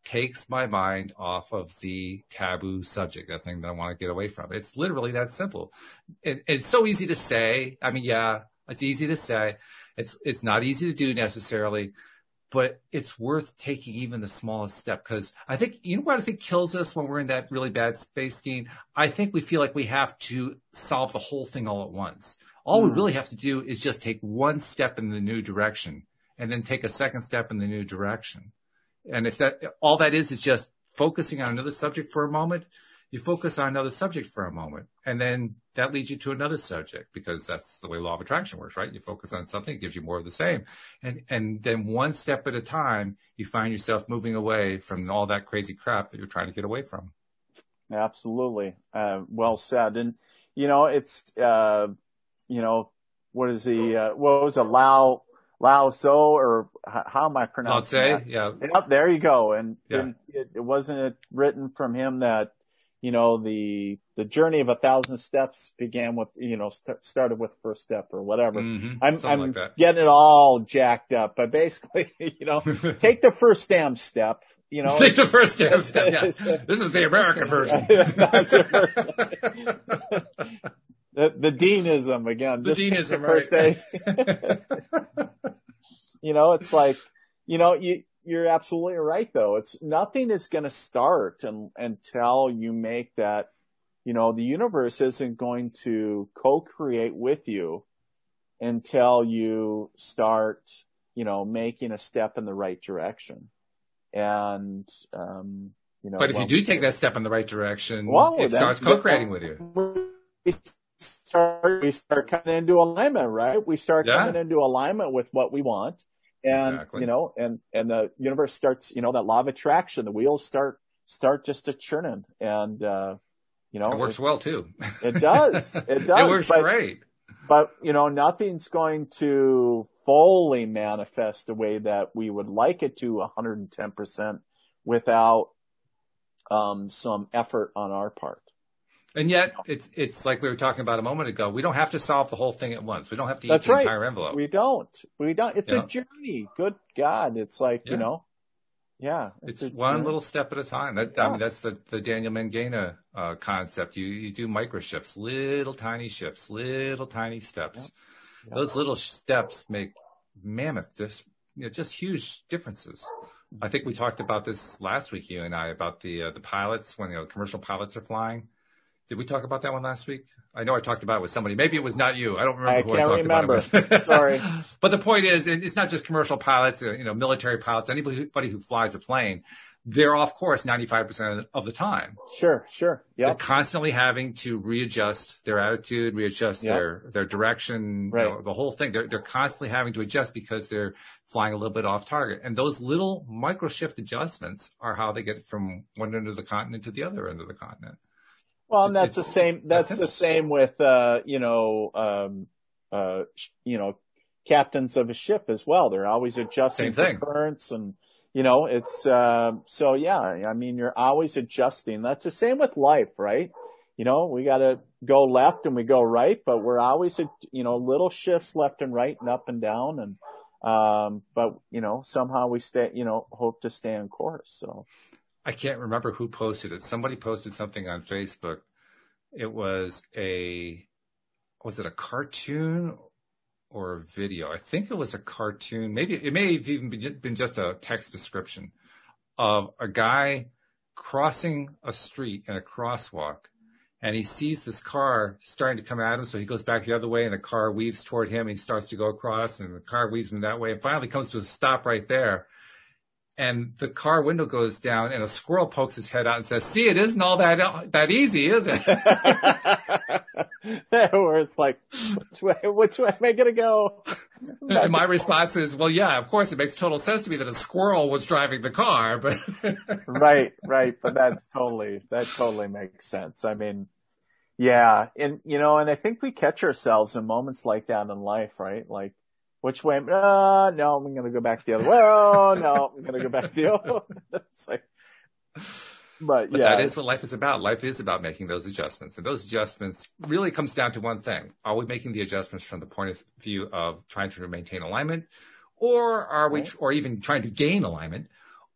takes my mind off of the taboo subject, that thing that I want to get away from. It's literally that simple. It, it's so easy to say. I mean, yeah, it's easy to say. It's, it's not easy to do necessarily, but it's worth taking even the smallest step. Cause I think, you know what I think kills us when we're in that really bad space, Dean? I think we feel like we have to solve the whole thing all at once. All mm. we really have to do is just take one step in the new direction and then take a second step in the new direction. And if that, all that is, is just focusing on another subject for a moment, you focus on another subject for a moment, and then that leads you to another subject, because that's the way law of attraction works, right? You focus on something, it gives you more of the same. And, and then one step at a time, you find yourself moving away from all that crazy crap that you're trying to get away from. Absolutely. Uh, well said. And, you know, it's, uh, you know, what is the, uh, what was it, Lao, Lao Tzu, or how am I pronouncing Lao Tzu, that? Yeah. Yep, there you go. And, yeah. and it, it wasn't it written from him that, you know, the, the journey of a thousand steps began with, you know, st- started with the first step or whatever. Mm-hmm. I'm, Something I'm like that. getting it all jacked up, but basically, you know, take the first damn step, you know. Take the first damn step. Yeah. This is the American version. That's the first. The, the deanism again. The just deanism, the first right. day. You know, it's like, you know, you, you're absolutely right though. It's nothing is going to start and, until you make that, you know, the universe isn't going to co-create with you until you start, you know, making a step in the right direction. And, um, you know, but if well, you do take that step in the right direction, well, it then, starts co-creating with you. Start, we start coming into alignment, right? We start yeah. coming into alignment with what we want. And, exactly. you know, and, and the universe starts, you know, that law of attraction, the wheels start, start just a churning. And, uh, you know, it works well too. It does. It does. It works but, great. But, you know, nothing's going to fully manifest the way that we would like it to one hundred ten percent without, um, some effort on our part. And yet, it's it's like we were talking about a moment ago. We don't have to solve the whole thing at once. We don't have to That's eat the right. entire envelope. We don't. We don't. It's you a know? journey. Good God. It's like, yeah. you know, yeah. It's, it's one journey. Little step at a time. That, yeah. I mean, that's the, the Daniel Mangena uh, concept. You you do micro shifts, little tiny shifts, little tiny steps. Yeah. Yeah. Those little steps make mammoth, just, you know, just huge differences. I think we talked about this last week, you and I, about the uh, the pilots, when, you know, commercial pilots are flying. Did we talk about that one last week? I know I talked about it with somebody. Maybe it was not you. I don't remember I who I talked remember. about it with. Sorry. But the point is, it's not just commercial pilots, you know, military pilots, anybody who flies a plane. They're off course ninety-five percent of the time. Sure, sure. Yep. They're constantly having to readjust their attitude, readjust yep. their, their direction, right. you know, the whole thing. They're, they're constantly having to adjust because they're flying a little bit off target. And those little micro shift adjustments are how they get from one end of the continent to the other end of the continent. Well, and that's the same, that's the same with, uh, you know, um, uh, you know, captains of a ship as well. They're always adjusting for currents and, you know, it's, uh, so yeah, I mean, you're always adjusting. That's the same with life, right? You know, we got to go left and we go right, but we're always, you know, little shifts left and right and up and down. And, um, but, you know, somehow we stay, you know, hope to stay on course. So. I can't remember who posted it. Somebody posted something on Facebook. It was a, was it a cartoon or a video? I think it was a cartoon. Maybe it may have even been just a text description of a guy crossing a street in a crosswalk. And he sees this car starting to come at him. So he goes back the other way and the car weaves toward him. And he starts to go across and the car weaves him that way and finally comes to a stop right there. And the car window goes down and a squirrel pokes his head out and says, see, it isn't all that, that easy, is it? Where it's like, which way, which way am I going to go? And my response is, well, yeah, of course, it makes total sense to me that a squirrel was driving the car, but. Right, right. But that's totally, that totally makes sense. I mean, yeah. And, you know, and I think we catch ourselves in moments like that in life, right? Like, which way? Uh, no, I'm going to go back the other way. Oh, no, I'm going to go back the other way. It's like, but, but yeah. that is what life is about. Life is about making those adjustments. And those adjustments really comes down to one thing. Are we making the adjustments from the point of view of trying to maintain alignment? Or are we, right. or even trying to gain alignment?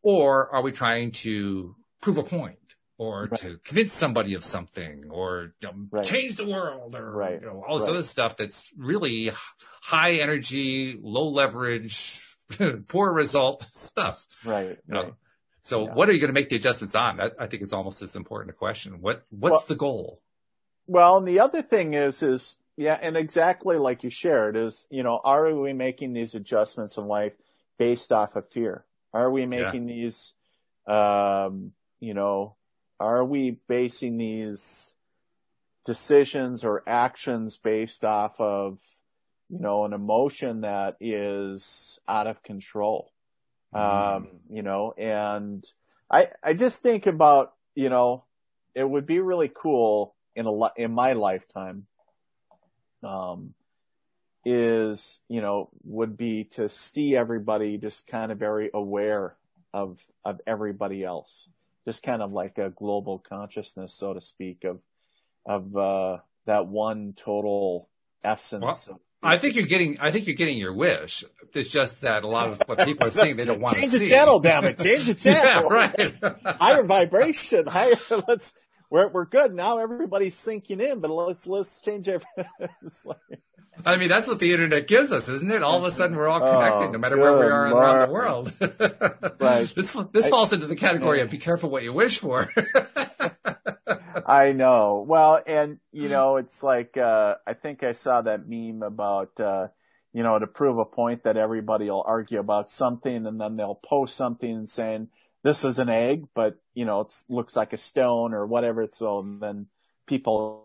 Or are we trying to prove a point or Right. to convince somebody of something or you know, Right. change the world or Right. you know, all this Right. other stuff that's really high energy, low leverage, poor result stuff. Right. You know? Right. So Yeah. what are you going to make the adjustments on? That, I think it's almost as important a question. What, what's Well- the goal? Well, and the other thing is, is, yeah, and exactly like you shared is, you know, are we making these adjustments in life based off of fear? Are we making yeah. these, um, you know, are we basing these decisions or actions based off of, you know, an emotion that is out of control? Mm-hmm. Um, you know, and I, I just think about, you know, it would be really cool in a, in my lifetime, um, is, you know, would be to see everybody just kind of very aware of, of everybody else. Just kind of like a global consciousness, so to speak, of, of, uh, that one total essence. Well, I think you're getting, I think you're getting your wish. It's just that a lot of what people are seeing, they don't want to see. Change the channel, damn it. Change the channel. Yeah, right. Higher vibration, higher, let's, we're, we're good. Now everybody's sinking in, but let's, let's change everything. Like, I mean, that's what the internet gives us, isn't it? All of a sudden we're all connected, oh, no matter where we are Lord. around the world. Right. This, this I, falls into the category of be careful what you wish for. I know. Well, and you know, it's like, uh, I think I saw that meme about, uh, you know, to prove a point that everybody will argue about something and then they'll post something saying, this is an egg, but you know, it looks like a stone or whatever. So then people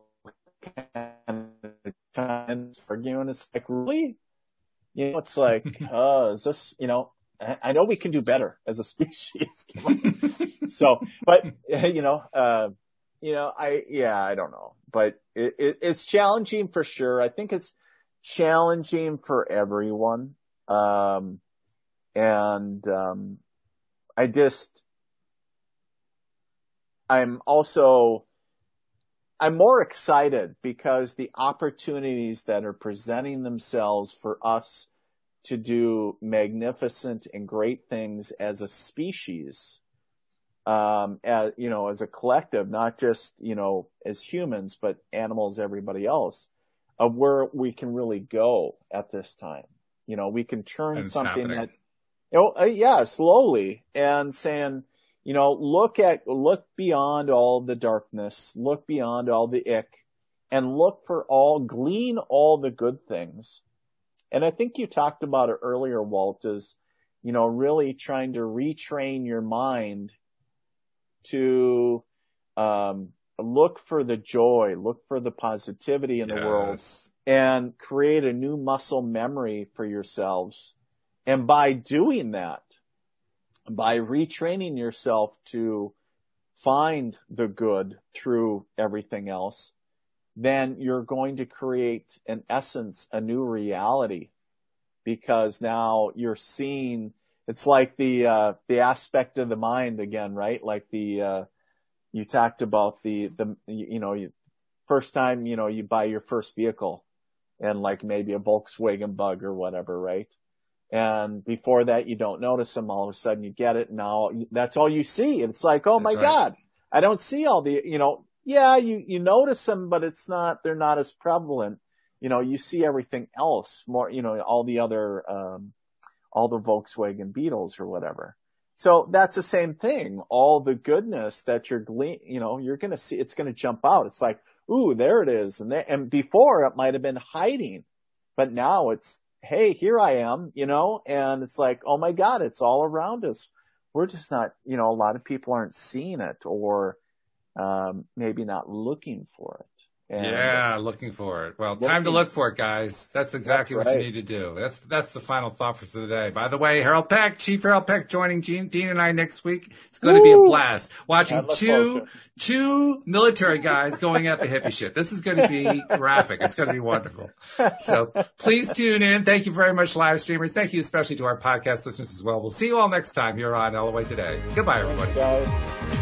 can argue and it's like, really? You know, it's like, uh, is this, you know, I know we can do better as a species. So, but you know, uh, you know, I, yeah, I don't know, but it, it, it's challenging for sure. I think it's challenging for everyone. Um, and, um, I just, I'm also, I'm more excited because the opportunities that are presenting themselves for us to do magnificent and great things as a species, um, as, you know, as a collective, not just, you know, as humans, but animals, everybody else, of where we can really go at this time. You know, we can turn something happening. that, you know, uh, yeah, slowly and saying, you know, look at, look beyond all the darkness, look beyond all the ick, and look for all, glean all the good things. And I think you talked about it earlier, Walt, is, you know, really trying to retrain your mind to, um, look for the joy, look for the positivity in the yes. world, and create a new muscle memory for yourselves. And by doing that, by retraining yourself to find the good through everything else, then you're going to create, in essence, a new reality, because now you're seeing, it's like the, uh, the aspect of the mind again, right? Like the, uh, you talked about the, the, you know, you, first time, you know, you buy your first vehicle and like maybe a Volkswagen Bug or whatever, right? And before that, you don't notice them. All of a sudden you get it. And now that's all you see. It's like, oh my right. God, I don't see all the, you know, yeah, you, you notice them, but it's not, they're not as prevalent. You know, you see everything else more, you know, all the other, um, all the Volkswagen Beetles or whatever. So that's the same thing. All the goodness that you're gle- you know, you're going to see, it's going to jump out. It's like, ooh, there it is. And, they, and before it might have been hiding, but now it's, hey, here I am, you know, and it's like, oh my God, it's all around us. We're just not, you know, a lot of people aren't seeing it or, um, maybe not looking for it. And yeah, looking for it. Well, looking, time to look for it, guys. That's exactly that's right. what you need to do. That's that's the final thought for today. By the way, Harold Peck, Chief Harold Peck, joining Gene, Dean and I next week. It's going Woo! to be a blast. Watching two two military guys going at the hippie shit. This is going to be graphic. It's going to be wonderful. So please tune in. Thank you very much, live streamers. Thank you especially to our podcast listeners as well. We'll see you all next time here on L O A Today. Goodbye, everybody. Bye.